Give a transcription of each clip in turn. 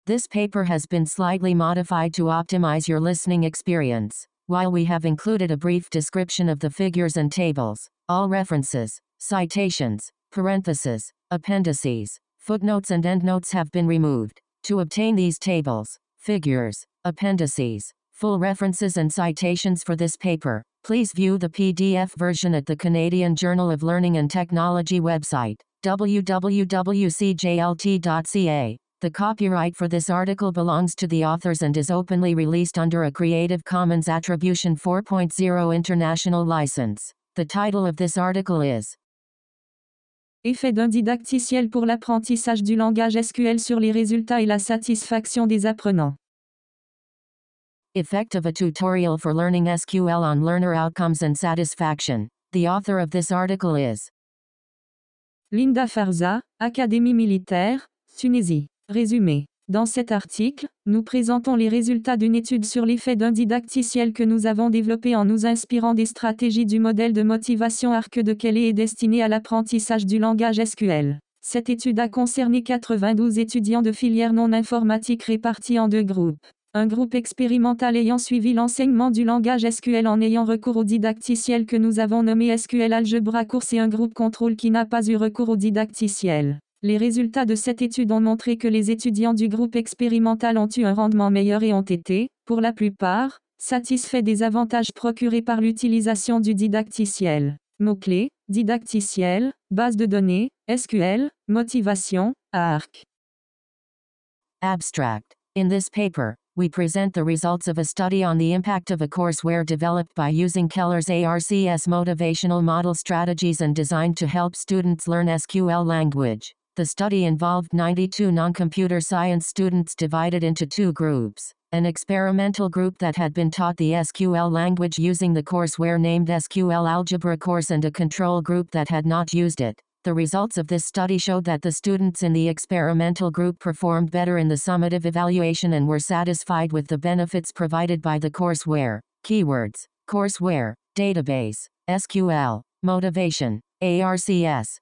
This paper has been slightly modified to optimize your listening experience. While we have included a brief description of the figures and tables, all references, citations, parentheses, appendices, footnotes and endnotes have been removed. To obtain these tables, figures, appendices, full references and citations for this paper, please view the PDF version at the Canadian Journal of Learning and Technology website, www.cjlt.ca. The copyright for this article belongs to the authors and is openly released under a Creative Commons Attribution 4.0 International License. The title of this article is Effet d'un didacticiel pour l'apprentissage du langage SQL sur les résultats et la satisfaction des apprenants. Effect of a tutorial for learning SQL on learner outcomes and satisfaction. The author of this article is Linda Farza, Académie militaire, Tunisie. Résumé. Dans cet article, nous présentons les résultats d'une étude sur l'effet d'un didacticiel que nous avons développé en nous inspirant des stratégies du modèle de motivation Arc de Kelley et destiné à l'apprentissage du langage SQL. Cette étude a concerné 92 étudiants de filières non informatiques répartis en deux groupes. Un groupe expérimental ayant suivi l'enseignement du langage SQL en ayant recours au didacticiel que nous avons nommé SQL Algebra Course et un groupe contrôle qui n'a pas eu recours au didacticiel. Les résultats de cette étude ont montré que les étudiants du groupe expérimental ont eu un rendement meilleur et ont été, pour la plupart, satisfaits des avantages procurés par l'utilisation du didacticiel. Mots-clés, didacticiel, base de données, SQL, motivation, ARC. Abstract. In this paper, we present the results of a study on the impact of a courseware developed by using Keller's ARCS motivational model strategies and designed to help students learn SQL language. The study involved 92 non-computer science students divided into two groups, an experimental group that had been taught the SQL language using the courseware named SQL Algebra Course and a control group that had not used it. The results of this study showed that the students in the experimental group performed better in the summative evaluation and were satisfied with the benefits provided by the courseware. Keywords: courseware, database, SQL, motivation, ARCS.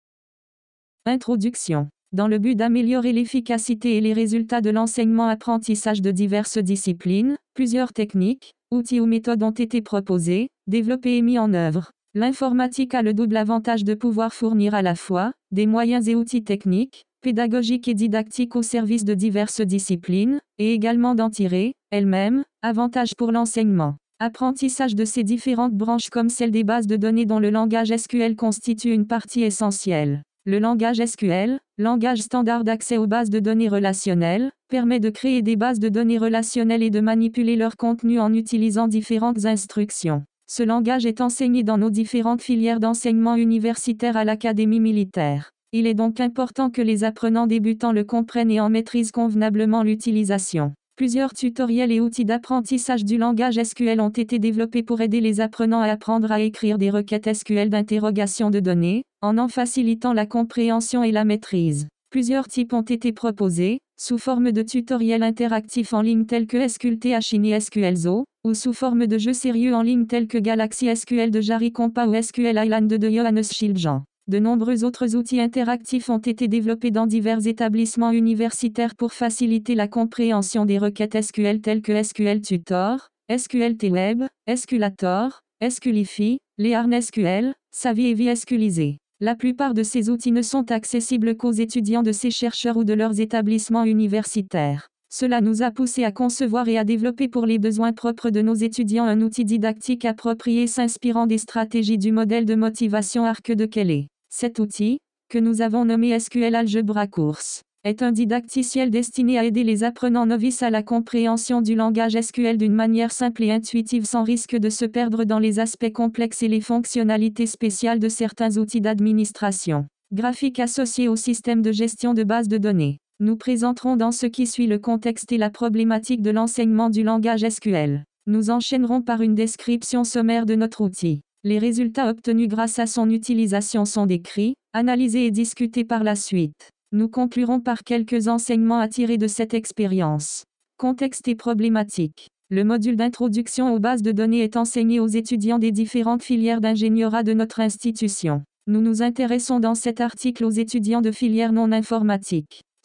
Introduction. Dans le but d'améliorer l'efficacité et les résultats de l'enseignement-apprentissage de diverses disciplines, plusieurs techniques, outils ou méthodes ont été proposées, développées et mis en œuvre. L'informatique a le double avantage de pouvoir fournir à la fois des moyens et outils techniques, pédagogiques et didactiques au service de diverses disciplines, et également d'en tirer, elle-même, avantage pour l'enseignement. Apprentissage de ces différentes branches comme celle des bases de données dont le langage SQL constitue une partie essentielle. Le langage SQL, langage standard d'accès aux bases de données relationnelles, permet de créer des bases de données relationnelles et de manipuler leur contenu en utilisant différentes instructions. Ce langage est enseigné dans nos différentes filières d'enseignement universitaire à l'Académie militaire. Il est donc important que les apprenants débutants le comprennent et en maîtrisent convenablement l'utilisation. Plusieurs tutoriels et outils d'apprentissage du langage SQL ont été développés pour aider les apprenants à apprendre à écrire des requêtes SQL d'interrogation de données, en facilitant la compréhension et la maîtrise. Plusieurs types ont été proposés, sous forme de tutoriels interactifs en ligne tels que SQLTH et SQLZO, ou sous forme de jeux sérieux en ligne tels que Galaxy SQL de Jari Kompa ou SQL Island de Johannes Schildjan. De nombreux autres outils interactifs ont été développés dans divers établissements universitaires pour faciliter la compréhension des requêtes SQL telles que SQL Tutor, SQLTweb, SQLator, SQLifi, Learn SQL, Savvy et VSQLisé. La plupart de ces outils ne sont accessibles qu'aux étudiants de ces chercheurs ou de leurs établissements universitaires. Cela nous a poussé à concevoir et à développer pour les besoins propres de nos étudiants un outil didactique approprié s'inspirant des stratégies du modèle de motivation Arc de Kelley. Cet outil, que nous avons nommé SQL Algebra Course, est un didacticiel destiné à aider les apprenants novices à la compréhension du langage SQL d'une manière simple et intuitive sans risque de se perdre dans les aspects complexes et les fonctionnalités spéciales de certains outils d'administration. Graphique associé au système de gestion de bases de données. Nous présenterons dans ce qui suit le contexte et la problématique de l'enseignement du langage SQL. Nous enchaînerons par une description sommaire de notre outil. Les résultats obtenus grâce à son utilisation sont décrits, analysés et discutés par la suite. Nous conclurons par quelques enseignements à tirer de cette expérience. Contexte et problématique. Le module d'introduction aux bases de données est enseigné aux étudiants des différentes filières d'ingénierat de notre institution. Nous nous intéressons dans cet article aux étudiants de filières non informatiques.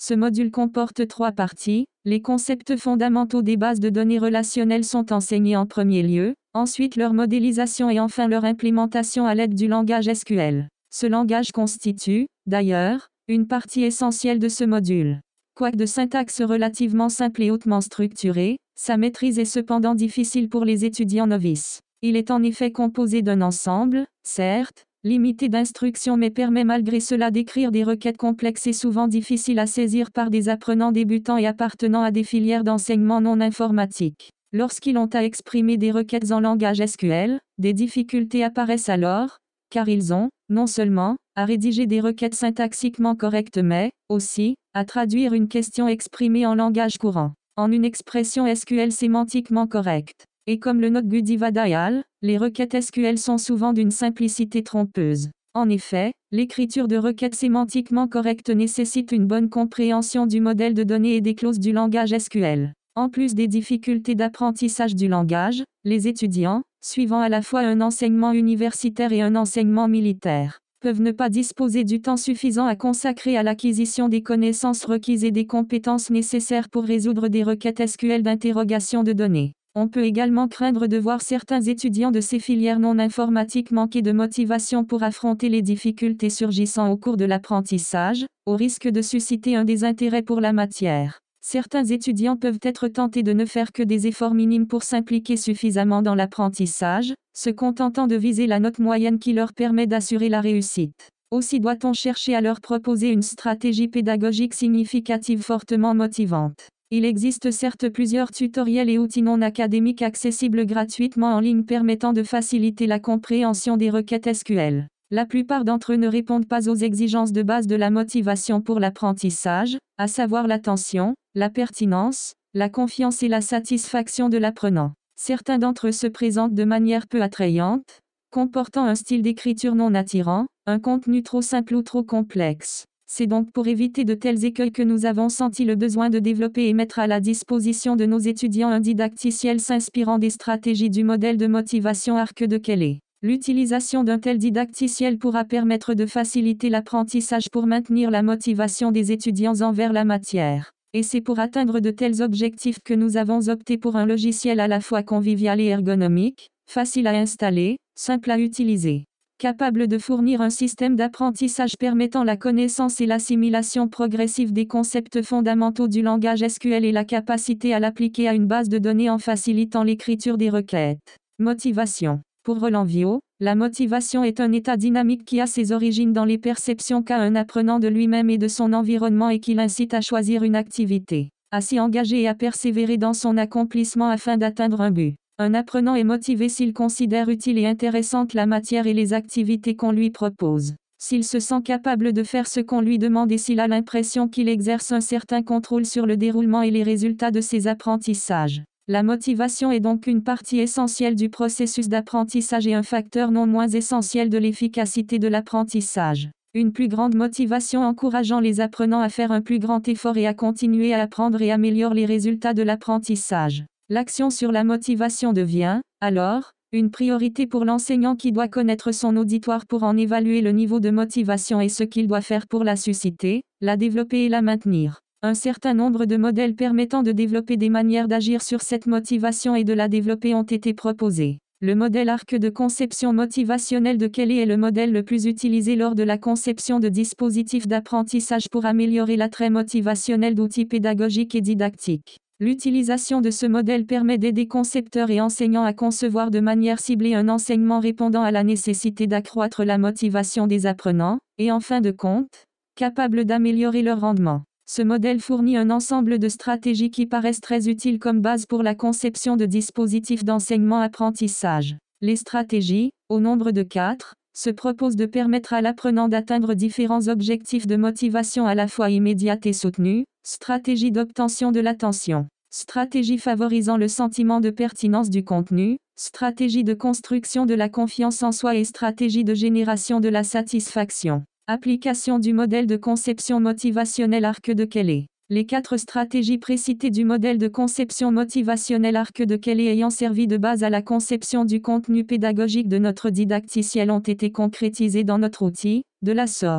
Ce module comporte 3 parties. Les concepts fondamentaux des bases de données relationnelles sont enseignés en premier lieu, ensuite leur modélisation et enfin leur implémentation à l'aide du langage SQL. Ce langage constitue, d'ailleurs, une partie essentielle de ce module. Quoique de syntaxe relativement simple et hautement structurée, sa maîtrise est cependant difficile pour les étudiants novices. Il est en effet composé d'un ensemble, certes, limité d'instructions mais permet malgré cela d'écrire des requêtes complexes et souvent difficiles à saisir par des apprenants débutants et appartenant à des filières d'enseignement non informatique. Lorsqu'ils ont à exprimer des requêtes en langage SQL, des difficultés apparaissent alors, car ils ont, non seulement, à rédiger des requêtes syntaxiquement correctes mais, aussi, à traduire une question exprimée en langage courant, en une expression SQL sémantiquement correcte. Et comme le note Guddiva Dayal, les requêtes SQL sont souvent d'une simplicité trompeuse. En effet, l'écriture de requêtes sémantiquement correctes nécessite une bonne compréhension du modèle de données et des clauses du langage SQL. En plus des difficultés d'apprentissage du langage, les étudiants, suivant à la fois un enseignement universitaire et un enseignement militaire, peuvent ne pas disposer du temps suffisant à consacrer à l'acquisition des connaissances requises et des compétences nécessaires pour résoudre des requêtes SQL d'interrogation de données. On peut également craindre de voir certains étudiants de ces filières non informatiques manquer de motivation pour affronter les difficultés surgissant au cours de l'apprentissage, au risque de susciter un désintérêt pour la matière. Certains étudiants peuvent être tentés de ne faire que des efforts minimes pour s'impliquer suffisamment dans l'apprentissage, se contentant de viser la note moyenne qui leur permet d'assurer la réussite. Aussi doit-on chercher à leur proposer une stratégie pédagogique significative fortement motivante. Il existe certes plusieurs tutoriels et outils non académiques accessibles gratuitement en ligne permettant de faciliter la compréhension des requêtes SQL. La plupart d'entre eux ne répondent pas aux exigences de base de la motivation pour l'apprentissage, à savoir l'attention, la pertinence, la confiance et la satisfaction de l'apprenant. Certains d'entre eux se présentent de manière peu attrayante, comportant un style d'écriture non attirant, un contenu trop simple ou trop complexe. C'est donc pour éviter de tels écueils que nous avons senti le besoin de développer et mettre à la disposition de nos étudiants un didacticiel s'inspirant des stratégies du modèle de motivation Arc de Kelley. L'utilisation d'un tel didacticiel pourra permettre de faciliter l'apprentissage pour maintenir la motivation des étudiants envers la matière. Et c'est pour atteindre de tels objectifs que nous avons opté pour un logiciel à la fois convivial et ergonomique, facile à installer, simple à utiliser, capable de fournir un système d'apprentissage permettant la connaissance et l'assimilation progressive des concepts fondamentaux du langage SQL et la capacité à l'appliquer à une base de données en facilitant l'écriture des requêtes. Motivation. Pour Roland Viau, la motivation est un état dynamique qui a ses origines dans les perceptions qu'a un apprenant de lui-même et de son environnement et qui l'incite à choisir une activité, à s'y engager et à persévérer dans son accomplissement afin d'atteindre un but. Un apprenant est motivé s'il considère utile et intéressante la matière et les activités qu'on lui propose, s'il se sent capable de faire ce qu'on lui demande et s'il a l'impression qu'il exerce un certain contrôle sur le déroulement et les résultats de ses apprentissages. La motivation est donc une partie essentielle du processus d'apprentissage et un facteur non moins essentiel de l'efficacité de l'apprentissage. Une plus grande motivation encourageant les apprenants à faire un plus grand effort et à continuer à apprendre et améliore les résultats de l'apprentissage. L'action sur la motivation devient, alors, une priorité pour l'enseignant qui doit connaître son auditoire pour en évaluer le niveau de motivation et ce qu'il doit faire pour la susciter, la développer et la maintenir. Un certain nombre de modèles permettant de développer des manières d'agir sur cette motivation et de la développer ont été proposés. Le modèle arc de conception motivationnelle de Kelley est le modèle le plus utilisé lors de la conception de dispositifs d'apprentissage pour améliorer l'attrait motivationnel d'outils pédagogiques et didactiques. L'utilisation de ce modèle permet d'aider concepteurs et enseignants à concevoir de manière ciblée un enseignement répondant à la nécessité d'accroître la motivation des apprenants, et en fin de compte, capable d'améliorer leur rendement. Ce modèle fournit un ensemble de stratégies qui paraissent très utiles comme base pour la conception de dispositifs d'enseignement-apprentissage. Les stratégies, au nombre de 4, se proposent de permettre à l'apprenant d'atteindre différents objectifs de motivation à la fois immédiate et soutenue, stratégie d'obtention de l'attention, stratégie favorisant le sentiment de pertinence du contenu, stratégie de construction de la confiance en soi et stratégie de génération de la satisfaction. Application du modèle de conception motivationnelle Arc de Kelley. Les 4 stratégies précitées du modèle de conception motivationnelle Arc de Kelley ayant servi de base à la conception du contenu pédagogique de notre didacticiel ont été concrétisées dans notre outil, de la sorte.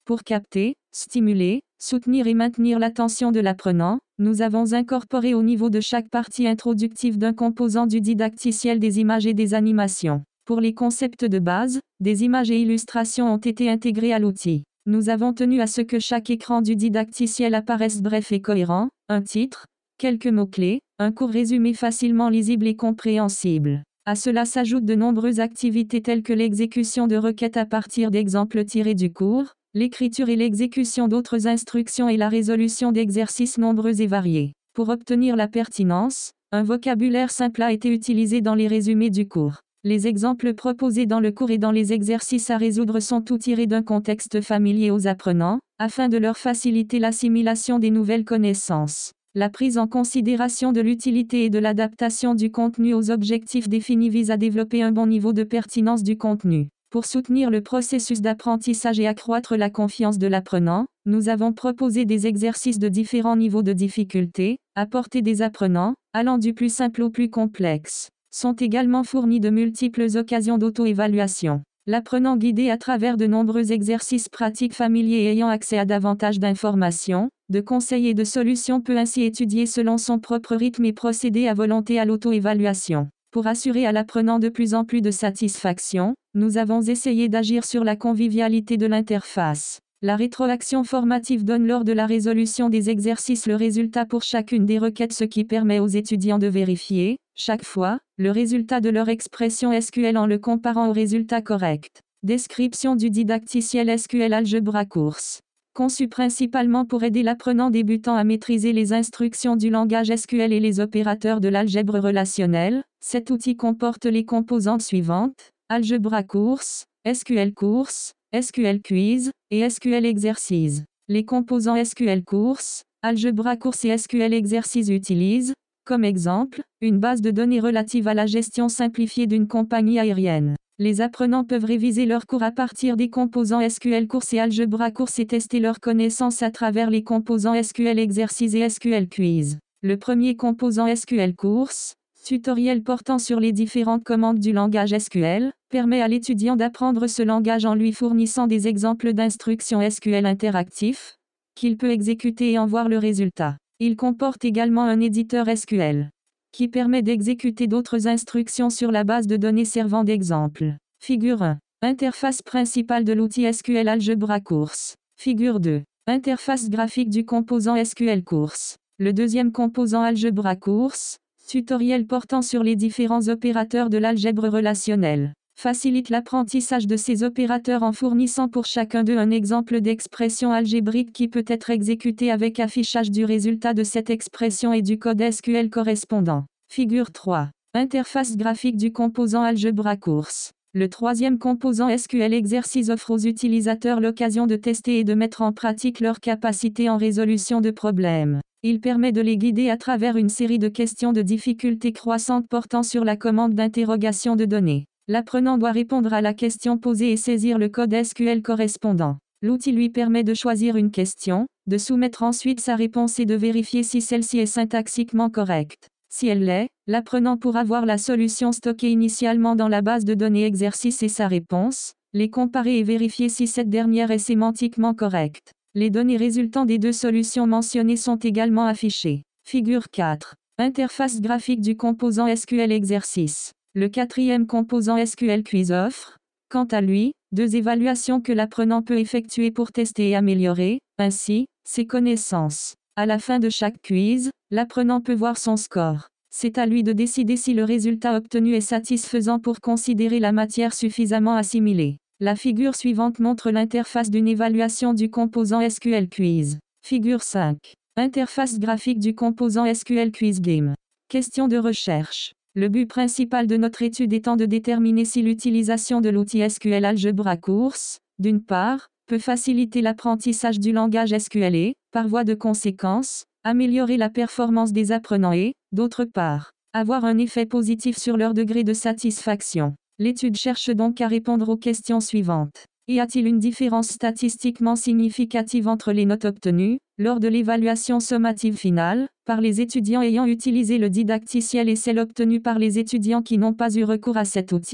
Pour capter, stimuler, soutenir et maintenir l'attention de l'apprenant, nous avons incorporé au niveau de chaque partie introductive d'un composant du didacticiel des images et des animations. Pour les concepts de base, des images et illustrations ont été intégrées à l'outil. Nous avons tenu à ce que chaque écran du didacticiel apparaisse bref et cohérent, un titre, quelques mots-clés, un court résumé facilement lisible et compréhensible. À cela s'ajoutent de nombreuses activités telles que l'exécution de requêtes à partir d'exemples tirés du cours, l'écriture et l'exécution d'autres instructions et la résolution d'exercices nombreux et variés. Pour obtenir la pertinence, un vocabulaire simple a été utilisé dans les résumés du cours. Les exemples proposés dans le cours et dans les exercices à résoudre sont tous tirés d'un contexte familier aux apprenants, afin de leur faciliter l'assimilation des nouvelles connaissances. La prise en considération de l'utilité et de l'adaptation du contenu aux objectifs définis vise à développer un bon niveau de pertinence du contenu. Pour soutenir le processus d'apprentissage et accroître la confiance de l'apprenant, nous avons proposé des exercices de différents niveaux de difficulté, à portée des apprenants, allant du plus simple au plus complexe. Sont également fournis de multiples occasions d'auto-évaluation. L'apprenant guidé à travers de nombreux exercices pratiques familiers ayant accès à davantage d'informations, de conseils et de solutions peut ainsi étudier selon son propre rythme et procéder à volonté à l'auto-évaluation. Pour assurer à l'apprenant de plus en plus de satisfaction, nous avons essayé d'agir sur la convivialité de l'interface. La rétroaction formative donne lors de la résolution des exercices le résultat pour chacune des requêtes, ce qui permet aux étudiants de vérifier, chaque fois, le résultat de leur expression SQL en le comparant au résultat correct. Description du didacticiel SQL Algebra Course. Conçu principalement pour aider l'apprenant débutant à maîtriser les instructions du langage SQL et les opérateurs de l'algèbre relationnelle, cet outil comporte les composantes suivantes: Algebra Course, SQL Course, SQL Quiz, et SQL Exercice. Les composants SQL Course, Algebra Course et SQL Exercice utilisent, comme exemple, une base de données relative à la gestion simplifiée d'une compagnie aérienne. Les apprenants peuvent réviser leurs cours à partir des composants SQL Course et Algebra Course et tester leurs connaissances à travers les composants SQL Exercice et SQL Quiz. Le premier composant SQL Course, tutoriel portant sur les différentes commandes du langage SQL, permet à l'étudiant d'apprendre ce langage en lui fournissant des exemples d'instructions SQL interactifs, qu'il peut exécuter et en voir le résultat. Il comporte également un éditeur SQL, qui permet d'exécuter d'autres instructions sur la base de données servant d'exemple. Figure 1. Interface principale de l'outil SQL Algebra Course. Figure 2. Interface graphique du composant SQL Course. Le deuxième composant Algebra Course, tutoriel portant sur les différents opérateurs de l'algèbre relationnelle. Facilite l'apprentissage de ces opérateurs en fournissant pour chacun d'eux un exemple d'expression algébrique qui peut être exécuté avec affichage du résultat de cette expression et du code SQL correspondant. Figure 3. Interface graphique du composant Algebra Course. Le troisième composant SQL Exercice offre aux utilisateurs l'occasion de tester et de mettre en pratique leurs capacités en résolution de problèmes. Il permet de les guider à travers une série de questions de difficulté croissante portant sur la commande d'interrogation de données. L'apprenant doit répondre à la question posée et saisir le code SQL correspondant. L'outil lui permet de choisir une question, de soumettre ensuite sa réponse et de vérifier si celle-ci est syntaxiquement correcte. Si elle l'est, l'apprenant pourra voir la solution stockée initialement dans la base de données exercice et sa réponse, les comparer et vérifier si cette dernière est sémantiquement correcte. Les données résultant des deux solutions mentionnées sont également affichées. Figure 4. Interface graphique du composant SQL Exercice. Le quatrième composant SQL Quiz offre, quant à lui, deux évaluations que l'apprenant peut effectuer pour tester et améliorer, ainsi, ses connaissances. À la fin de chaque quiz, l'apprenant peut voir son score. C'est à lui de décider si le résultat obtenu est satisfaisant pour considérer la matière suffisamment assimilée. La figure suivante montre l'interface d'une évaluation du composant SQL Quiz. Figure 5. Interface graphique du composant SQL Quiz Game. Question de recherche. Le but principal de notre étude étant de déterminer si l'utilisation de l'outil SQL Algebra Course, d'une part, peut faciliter l'apprentissage du langage SQL et, par voie de conséquence, améliorer la performance des apprenants et, d'autre part, avoir un effet positif sur leur degré de satisfaction. L'étude cherche donc à répondre aux questions suivantes. Y a-t-il une différence statistiquement significative entre les notes obtenues, lors de l'évaluation sommative finale, par les étudiants ayant utilisé le didacticiel et celles obtenues par les étudiants qui n'ont pas eu recours à cet outil?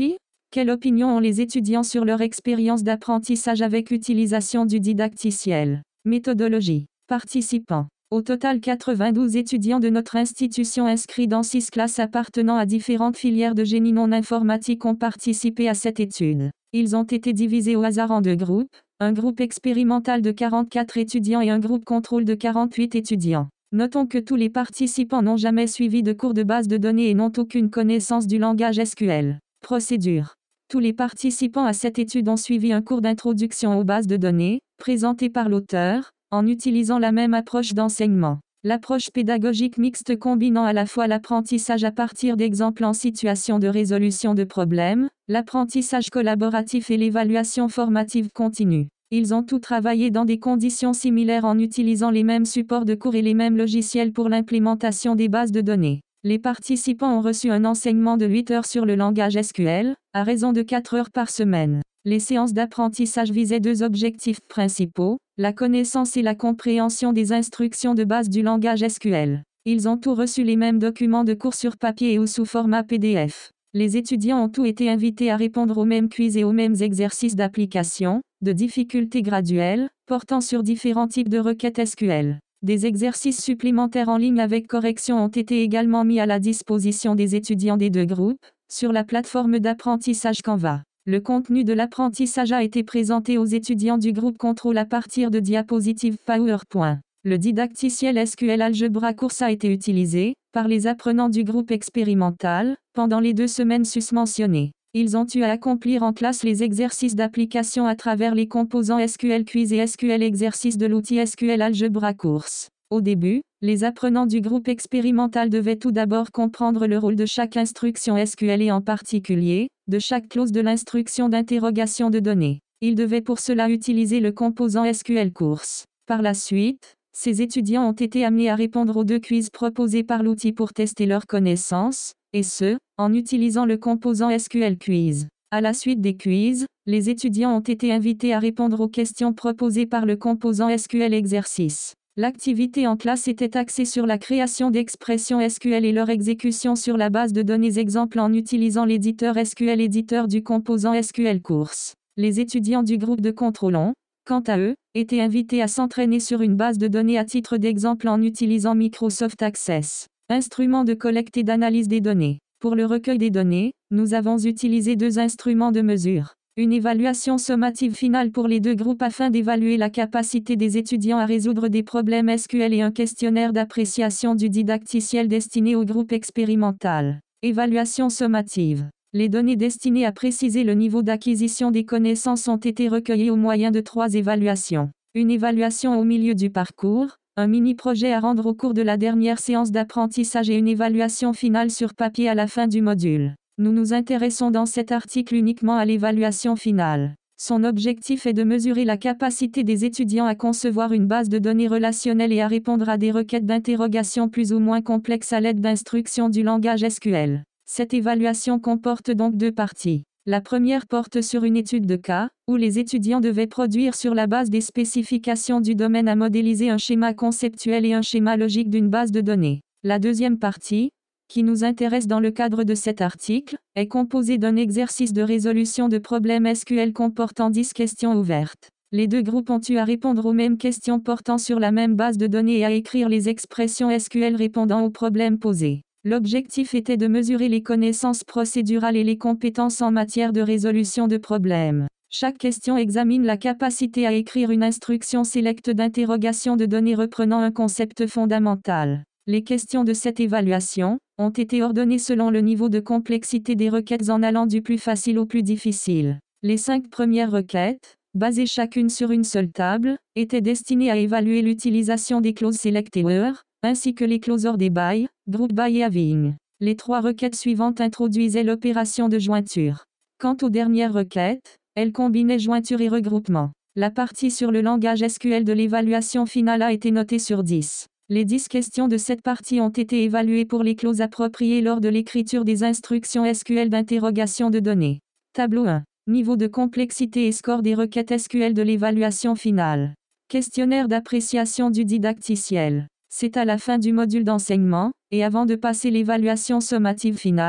Quelle opinion ont les étudiants sur leur expérience d'apprentissage avec l'utilisation du didacticiel? Méthodologie. Participants. Au total 92 étudiants de notre institution inscrits dans 6 classes appartenant à différentes filières de génie non informatique ont participé à cette étude. Ils ont été divisés au hasard en 2 groupes, un groupe expérimental de 44 étudiants et un groupe contrôle de 48 étudiants. Notons que tous les participants n'ont jamais suivi de cours de base de données et n'ont aucune connaissance du langage SQL. Procédure. Tous les participants à cette étude ont suivi un cours d'introduction aux bases de données, présenté par l'auteur, en utilisant la même approche d'enseignement. L'approche pédagogique mixte combinant à la fois l'apprentissage à partir d'exemples en situation de résolution de problèmes, l'apprentissage collaboratif et l'évaluation formative continue. Ils ont tous travaillé dans des conditions similaires en utilisant les mêmes supports de cours et les mêmes logiciels pour l'implémentation des bases de données. Les participants ont reçu un enseignement de 8 heures sur le langage SQL, à raison de 4 heures par semaine. Les séances d'apprentissage visaient 2 objectifs principaux, la connaissance et la compréhension des instructions de base du langage SQL. Ils ont tous reçu les mêmes documents de cours sur papier et ou sous format PDF. Les étudiants ont tous été invités à répondre aux mêmes quiz et aux mêmes exercices d'application, de difficulté graduelle, portant sur différents types de requêtes SQL. Des exercices supplémentaires en ligne avec correction ont été également mis à la disposition des étudiants des 2 groupes, sur la plateforme d'apprentissage Canva. Le contenu de l'apprentissage a été présenté aux étudiants du groupe contrôle à partir de diapositives PowerPoint. Le didacticiel SQL Algebra Course a été utilisé, par les apprenants du groupe expérimental, pendant les 2 semaines susmentionnées. Ils ont eu à accomplir en classe les exercices d'application à travers les composants SQL Quiz et SQL Exercices de l'outil SQL Algebra Course. Au début, les apprenants du groupe expérimental devaient tout d'abord comprendre le rôle de chaque instruction SQL et en particulier, de chaque clause de l'instruction d'interrogation de données. Ils devaient pour cela utiliser le composant SQL Course. Par la suite, ces étudiants ont été amenés à répondre aux 2 quiz proposés par l'outil pour tester leurs connaissances, et ce, en utilisant le composant SQL Quiz. À la suite des quiz, les étudiants ont été invités à répondre aux questions proposées par le composant SQL Exercice. L'activité en classe était axée sur la création d'expressions SQL et leur exécution sur la base de données exemples en utilisant l'éditeur SQL éditeur du composant SQL Course. Les étudiants du groupe de contrôle ont, quant à eux, étaient invités à s'entraîner sur une base de données à titre d'exemple en utilisant Microsoft Access, instrument de collecte et d'analyse des données. Pour le recueil des données, nous avons utilisé 2 instruments de mesure. Une évaluation sommative finale pour les 2 groupes afin d'évaluer la capacité des étudiants à résoudre des problèmes SQL et un questionnaire d'appréciation du didacticiel destiné au groupe expérimental. Évaluation sommative. Les données destinées à préciser le niveau d'acquisition des connaissances ont été recueillies au moyen de 3 évaluations. Une évaluation au milieu du parcours, un mini-projet à rendre au cours de la dernière séance d'apprentissage et une évaluation finale sur papier à la fin du module. Nous nous intéressons dans cet article uniquement à l'évaluation finale. Son objectif est de mesurer la capacité des étudiants à concevoir une base de données relationnelle et à répondre à des requêtes d'interrogation plus ou moins complexes à l'aide d'instructions du langage SQL. Cette évaluation comporte donc 2 parties. La première porte sur une étude de cas, où les étudiants devaient produire sur la base des spécifications du domaine à modéliser un schéma conceptuel et un schéma logique d'une base de données. La deuxième partie, qui nous intéresse dans le cadre de cet article, est composée d'un exercice de résolution de problèmes SQL comportant 10 questions ouvertes. Les 2 groupes ont eu à répondre aux mêmes questions portant sur la même base de données et à écrire les expressions SQL répondant aux problèmes posés. L'objectif était de mesurer les connaissances procédurales et les compétences en matière de résolution de problèmes. Chaque question examine la capacité à écrire une instruction select d'interrogation de données reprenant un concept fondamental. Les questions de cette évaluation ont été ordonnées selon le niveau de complexité des requêtes en allant du plus facile au plus difficile. Les 5 premières requêtes, basées chacune sur une seule table, étaient destinées à évaluer l'utilisation des clauses select et where, ainsi que les clauses or des by, group by et having. Les 3 requêtes suivantes introduisaient l'opération de jointure. Quant aux dernières requêtes, elles combinaient jointure et regroupement. La partie sur le langage SQL de l'évaluation finale a été notée sur 10. Les 10 questions de cette partie ont été évaluées pour les clauses appropriées lors de l'écriture des instructions SQL d'interrogation de données. Tableau 1. Niveau de complexité et score des requêtes SQL de l'évaluation finale. Questionnaire d'appréciation du didacticiel. C'est à la fin du module d'enseignement, et avant de passer l'évaluation sommative finale,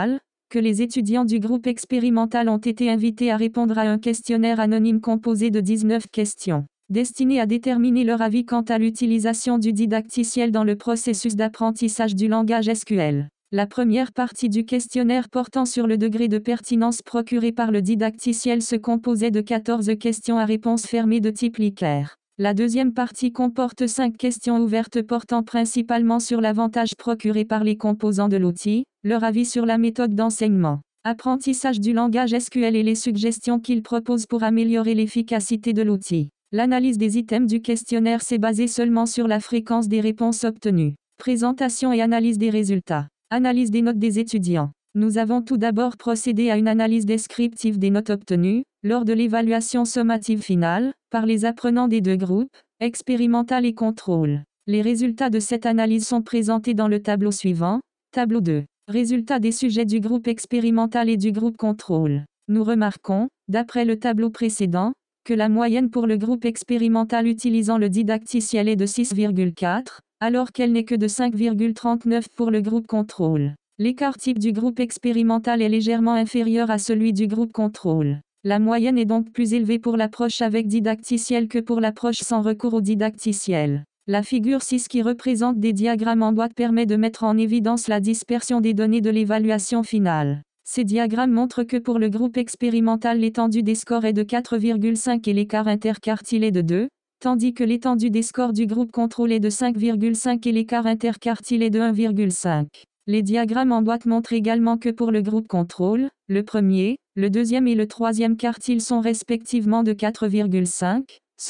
que les étudiants du groupe expérimental ont été invités à répondre à un questionnaire anonyme composé de 19 questions, destiné à déterminer leur avis quant à l'utilisation du didacticiel dans le processus d'apprentissage du langage SQL. La première partie du questionnaire portant sur le degré de pertinence procuré par le didacticiel se composait de 14 questions à réponse fermée de type Likert. La deuxième partie comporte 5 questions ouvertes portant principalement sur l'avantage procuré par les composants de l'outil, leur avis sur la méthode d'enseignement, apprentissage du langage SQL et les suggestions qu'ils proposent pour améliorer l'efficacité de l'outil. L'analyse des items du questionnaire s'est basée seulement sur la fréquence des réponses obtenues. Présentation et analyse des résultats. Analyse des notes des étudiants. Nous avons tout d'abord procédé à une analyse descriptive des notes obtenues, lors de l'évaluation sommative finale, par les apprenants des deux groupes, expérimental et contrôle. Les résultats de cette analyse sont présentés dans le tableau suivant. Tableau 2. Résultats des sujets du groupe expérimental et du groupe contrôle. Nous remarquons, d'après le tableau précédent, que la moyenne pour le groupe expérimental utilisant le didacticiel est de 6,4, alors qu'elle n'est que de 5,39 pour le groupe contrôle. L'écart type du groupe expérimental est légèrement inférieur à celui du groupe contrôle. La moyenne est donc plus élevée pour l'approche avec didacticiel que pour l'approche sans recours au didacticiel. La figure 6 qui représente des diagrammes en boîte permet de mettre en évidence la dispersion des données de l'évaluation finale. Ces diagrammes montrent que pour le groupe expérimental l'étendue des scores est de 4,5 et l'écart interquartile est de 2, tandis que l'étendue des scores du groupe contrôle est de 5,5 et l'écart interquartile est de 1,5. Les diagrammes en boîte montrent également que pour le groupe contrôle, le premier, le deuxième et le troisième quartile sont respectivement de 4,5,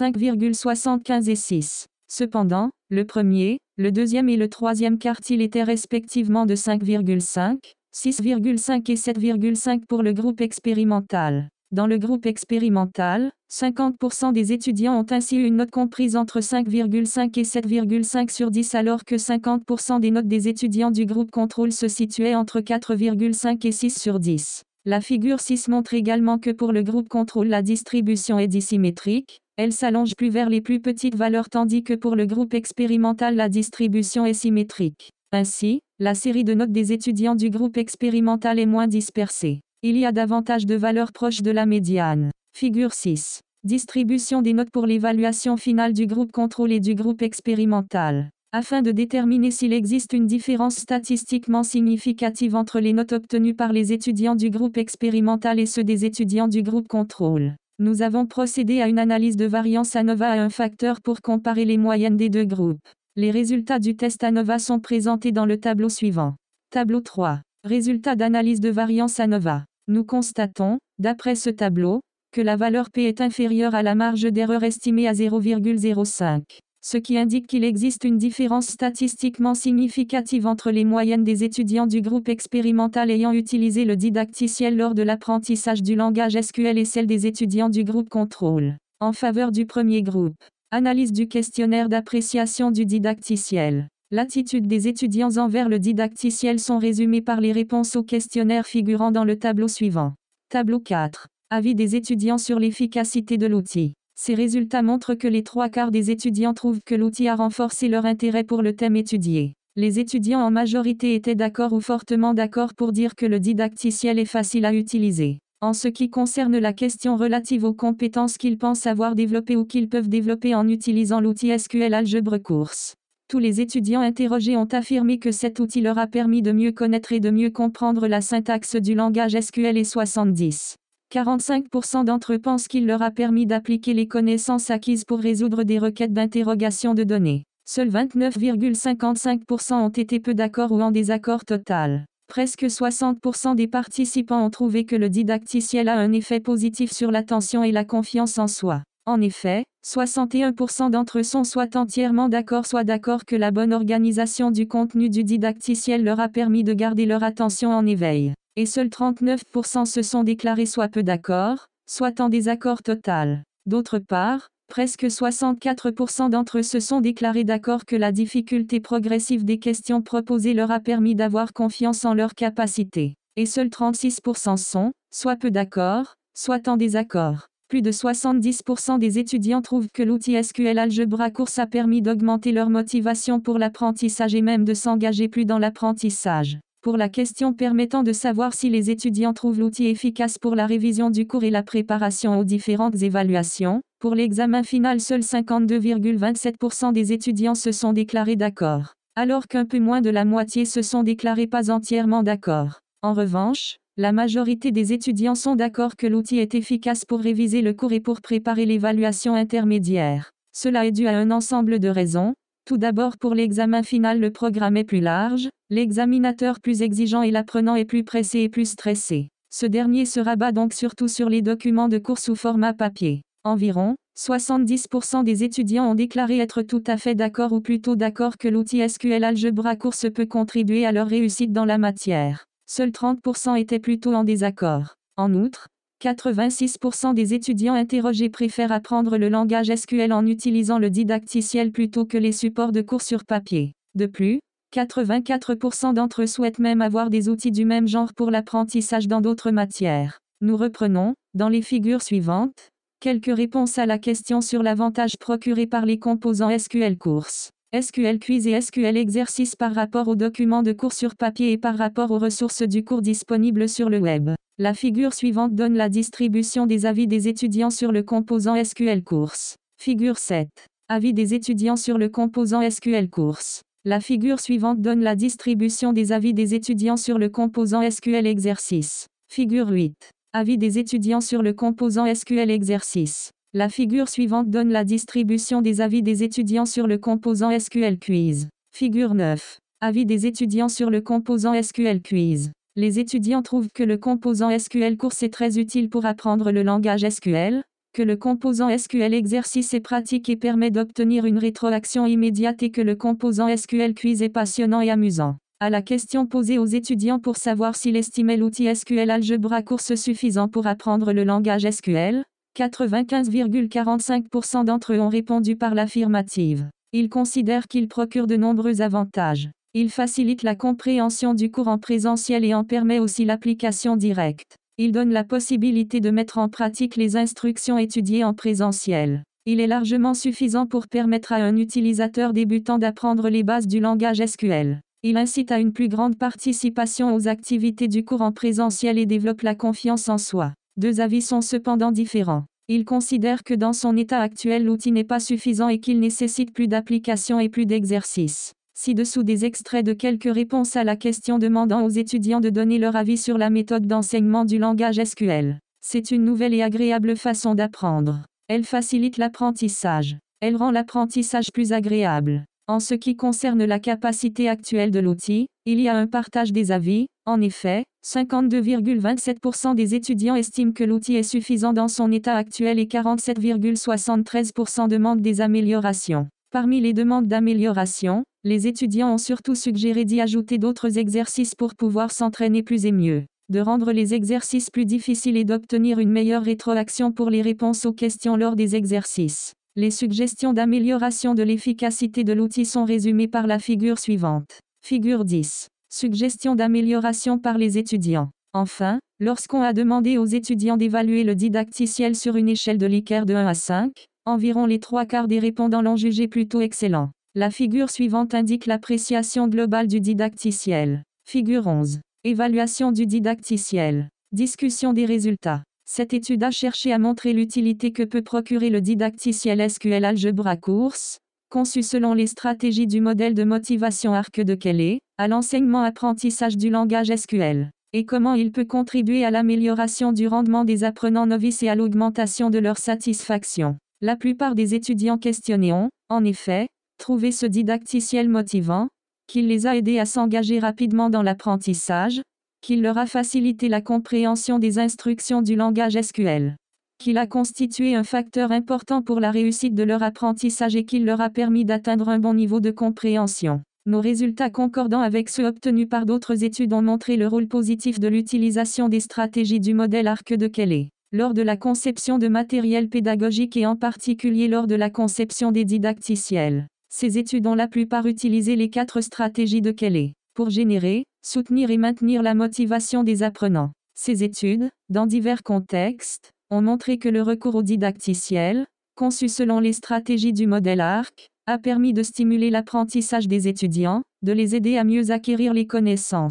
5,75 et 6. Cependant, le premier, le deuxième et le troisième quartile étaient respectivement de 5,5, 6,5 et 7,5 pour le groupe expérimental. Dans le groupe expérimental, 50% des étudiants ont ainsi eu une note comprise entre 5,5 et 7,5 sur 10 alors que 50% des notes des étudiants du groupe contrôle se situaient entre 4,5 et 6 sur 10. La figure 6 montre également que pour le groupe contrôle la distribution est dissymétrique, elle s'allonge plus vers les plus petites valeurs tandis que pour le groupe expérimental la distribution est symétrique. Ainsi, la série de notes des étudiants du groupe expérimental est moins dispersée. Il y a davantage de valeurs proches de la médiane. Figure 6. Distribution des notes pour l'évaluation finale du groupe contrôle et du groupe expérimental. Afin de déterminer s'il existe une différence statistiquement significative entre les notes obtenues par les étudiants du groupe expérimental et ceux des étudiants du groupe contrôle, nous avons procédé à une analyse de variance ANOVA à un facteur pour comparer les moyennes des deux groupes. Les résultats du test ANOVA sont présentés dans le tableau suivant. Tableau 3. Résultats d'analyse de variance ANOVA. Nous constatons, d'après ce tableau, que la valeur P est inférieure à la marge d'erreur estimée à 0,05, ce qui indique qu'il existe une différence statistiquement significative entre les moyennes des étudiants du groupe expérimental ayant utilisé le didacticiel lors de l'apprentissage du langage SQL et celle des étudiants du groupe contrôle, en faveur du premier groupe. Analyse du questionnaire d'appréciation du didacticiel. L'attitude des étudiants envers le didacticiel sont résumées par les réponses au questionnaire figurant dans le tableau suivant. Tableau 4. Avis des étudiants sur l'efficacité de l'outil. Ces résultats montrent que les 3/4 des étudiants trouvent que l'outil a renforcé leur intérêt pour le thème étudié. Les étudiants en majorité étaient d'accord ou fortement d'accord pour dire que le didacticiel est facile à utiliser. En ce qui concerne la question relative aux compétences qu'ils pensent avoir développées ou qu'ils peuvent développer en utilisant l'outil SQL Algebra Course, tous les étudiants interrogés ont affirmé que cet outil leur a permis de mieux connaître et de mieux comprendre la syntaxe du langage SQL et 45% d'entre eux pensent qu'il leur a permis d'appliquer les connaissances acquises pour résoudre des requêtes d'interrogation de données. Seuls 29,55% ont été peu d'accord ou en désaccord total. Presque 60% des participants ont trouvé que le didacticiel a un effet positif sur l'attention et la confiance en soi. En effet, 61% d'entre eux sont soit entièrement d'accord soit d'accord que la bonne organisation du contenu du didacticiel leur a permis de garder leur attention en éveil. Et seuls 39% se sont déclarés soit peu d'accord, soit en désaccord total. D'autre part, presque 64% d'entre eux se sont déclarés d'accord que la difficulté progressive des questions proposées leur a permis d'avoir confiance en leurs capacités. Et seuls 36% sont, soit peu d'accord, soit en désaccord. Plus de 70% des étudiants trouvent que l'outil SQL Algebra Course a permis d'augmenter leur motivation pour l'apprentissage et même de s'engager plus dans l'apprentissage. Pour la question permettant de savoir si les étudiants trouvent l'outil efficace pour la révision du cours et la préparation aux différentes évaluations, pour l'examen final, seuls 52,27% des étudiants se sont déclarés d'accord, alors qu'un peu moins de la moitié se sont déclarés pas entièrement d'accord. En revanche, la majorité des étudiants sont d'accord que l'outil est efficace pour réviser le cours et pour préparer l'évaluation intermédiaire. Cela est dû à un ensemble de raisons. Tout d'abord, pour l'examen final, le programme est plus large, l'examinateur plus exigeant et l'apprenant est plus pressé et plus stressé. Ce dernier se rabat donc surtout sur les documents de cours sous format papier. Environ 70% des étudiants ont déclaré être tout à fait d'accord ou plutôt d'accord que l'outil SQL Algebra Course peut contribuer à leur réussite dans la matière. Seuls 30% étaient plutôt en désaccord. En outre, 86% des étudiants interrogés préfèrent apprendre le langage SQL en utilisant le didacticiel plutôt que les supports de cours sur papier. De plus, 84% d'entre eux souhaitent même avoir des outils du même genre pour l'apprentissage dans d'autres matières. Nous reprenons, dans les figures suivantes, quelques réponses à la question sur l'avantage procuré par les composants SQL Course, SQL Quiz et SQL Exercice par rapport aux documents de cours sur papier et par rapport aux ressources du cours disponibles sur le web. La figure suivante donne la distribution des avis des étudiants sur le composant SQL Course. Figure 7. Avis des étudiants sur le composant SQL Course. La figure suivante donne la distribution des avis des étudiants sur le composant SQL Exercice. Figure 8. Avis des étudiants sur le composant SQL Exercice. La figure suivante donne la distribution des avis des étudiants sur le composant SQL Quiz. Figure 9. Avis des étudiants sur le composant SQL Quiz. Les étudiants trouvent que le composant SQL Course est très utile pour apprendre le langage SQL, que le composant SQL Exercice est pratique et permet d'obtenir une rétroaction immédiate et que le composant SQL Quiz est passionnant et amusant. À la question posée aux étudiants pour savoir s'ils estimaient l'outil SQL Algebra Course suffisant pour apprendre le langage SQL, 95,45% d'entre eux ont répondu par l'affirmative. Ils considèrent qu'il procure de nombreux avantages. Il facilite la compréhension du cours en présentiel et en permet aussi l'application directe. Il donne la possibilité de mettre en pratique les instructions étudiées en présentiel. Il est largement suffisant pour permettre à un utilisateur débutant d'apprendre les bases du langage SQL. Il incite à une plus grande participation aux activités du cours en présentiel et développe la confiance en soi. Deux avis sont cependant différents. Il considère que dans son état actuel l'outil n'est pas suffisant et qu'il nécessite plus d'applications et plus d'exercices. Ci-dessous des extraits de quelques réponses à la question demandant aux étudiants de donner leur avis sur la méthode d'enseignement du langage SQL. C'est une nouvelle et agréable façon d'apprendre. Elle facilite l'apprentissage. Elle rend l'apprentissage plus agréable. En ce qui concerne la capacité actuelle de l'outil, il y a un partage des avis. En effet, 52,27% des étudiants estiment que l'outil est suffisant dans son état actuel et 47,73% demandent des améliorations. Parmi les demandes d'amélioration, les étudiants ont surtout suggéré d'y ajouter d'autres exercices pour pouvoir s'entraîner plus et mieux, de rendre les exercices plus difficiles et d'obtenir une meilleure rétroaction pour les réponses aux questions lors des exercices. Les suggestions d'amélioration de l'efficacité de l'outil sont résumées par la figure suivante. Figure 10. Suggestions d'amélioration par les étudiants. Enfin, lorsqu'on a demandé aux étudiants d'évaluer le didacticiel sur une échelle de Likert de 1 à 5, environ les 3/4 des répondants l'ont jugé plutôt excellent. La figure suivante indique l'appréciation globale du didacticiel. Figure 11. Évaluation du didacticiel. Discussion des résultats. Cette étude a cherché à montrer l'utilité que peut procurer le didacticiel SQL Algebra Course, conçu selon les stratégies du modèle de motivation Arc de Kelley, à l'enseignement-apprentissage du langage SQL, et comment il peut contribuer à l'amélioration du rendement des apprenants novices et à l'augmentation de leur satisfaction. La plupart des étudiants questionnés ont, en effet, trouvé ce didacticiel motivant, qu'il les a aidés à s'engager rapidement dans l'apprentissage, qu'il leur a facilité la compréhension des instructions du langage SQL, qu'il a constitué un facteur important pour la réussite de leur apprentissage et qu'il leur a permis d'atteindre un bon niveau de compréhension. Nos résultats concordants avec ceux obtenus par d'autres études ont montré le rôle positif de l'utilisation des stratégies du modèle Arc de Kelley lors de la conception de matériel pédagogique et en particulier lors de la conception des didacticiels. Ces études ont la plupart utilisé les 4 stratégies de Kelley pour générer, soutenir et maintenir la motivation des apprenants. Ces études, dans divers contextes, ont montré que le recours au didacticiel, conçu selon les stratégies du modèle Arc, a permis de stimuler l'apprentissage des étudiants, de les aider à mieux acquérir les connaissances,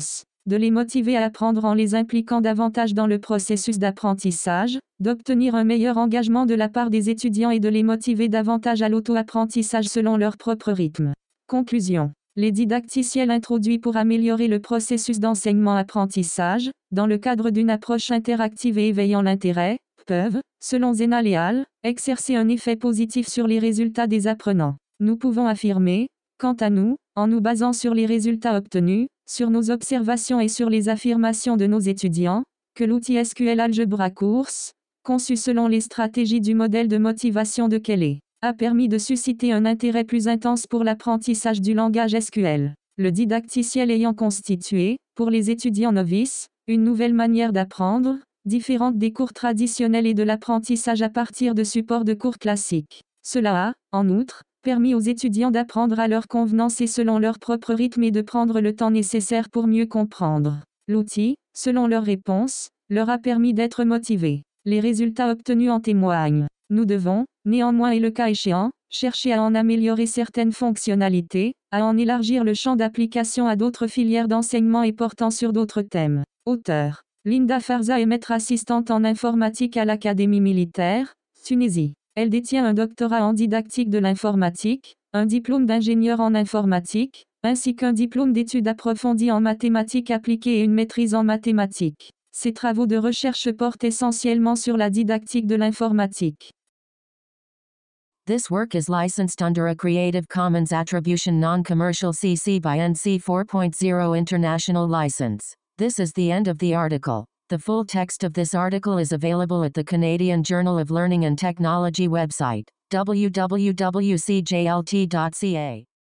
de les motiver à apprendre en les impliquant davantage dans le processus d'apprentissage, d'obtenir un meilleur engagement de la part des étudiants et de les motiver davantage à l'auto-apprentissage selon leur propre rythme. Conclusion. Les didacticiels introduits pour améliorer le processus d'enseignement-apprentissage, dans le cadre d'une approche interactive et éveillant l'intérêt, peuvent, selon Zena Leal, exercer un effet positif sur les résultats des apprenants. Nous pouvons affirmer, quant à nous, en nous basant sur les résultats obtenus, sur nos observations et sur les affirmations de nos étudiants, que l'outil SQL Algebra Course, conçu selon les stratégies du modèle de motivation de Kelley, a permis de susciter un intérêt plus intense pour l'apprentissage du langage SQL. Le didacticiel ayant constitué, pour les étudiants novices, une nouvelle manière d'apprendre, différente des cours traditionnels et de l'apprentissage à partir de supports de cours classiques. Cela a, en outre, permis aux étudiants d'apprendre à leur convenance et selon leur propre rythme et de prendre le temps nécessaire pour mieux comprendre. L'outil, selon leurs réponses, leur a permis d'être motivés. Les résultats obtenus en témoignent. Nous devons, néanmoins et le cas échéant, chercher à en améliorer certaines fonctionnalités, à en élargir le champ d'application à d'autres filières d'enseignement et portant sur d'autres thèmes. Auteur. Linda Farza est maître assistante en informatique à l'Académie militaire, Tunisie. Elle détient un doctorat en didactique de l'informatique, un diplôme d'ingénieur en informatique, ainsi qu'un diplôme d'études approfondies en mathématiques appliquées et une maîtrise en mathématiques. Ses travaux de recherche portent essentiellement sur la didactique de l'informatique. This work is licensed under a Creative Commons Attribution Non-Commercial CC by NC 4.0 International License. This is the end of the article. The full text of this article is available at the Canadian Journal of Learning and Technology website, www.cjlt.ca.